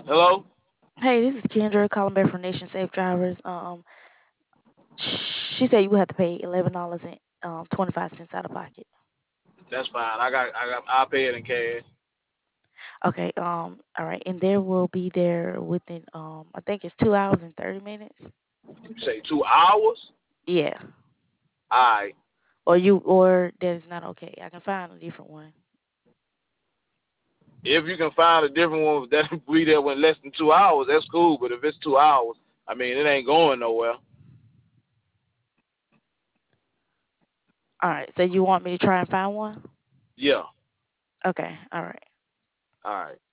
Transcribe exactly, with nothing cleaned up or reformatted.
Hello? Hey, this is Kendra calling back from Nation Safe Drivers. Um, she said you would have to pay eleven dollars and um twenty five cents out of pocket. That's fine. I got I got I'll pay it in cash. Okay. Um. All right, and there will be there within um I think it's two hours and thirty minutes. You say two hours? Yeah. Alright. Or you or that is not okay. I can find a different one. If you can find a different one that be there in less than two hours, that's cool. But if it's two hours, I mean it ain't going nowhere. All right. So you want me to try and find one? Yeah. Okay. All right. Alright.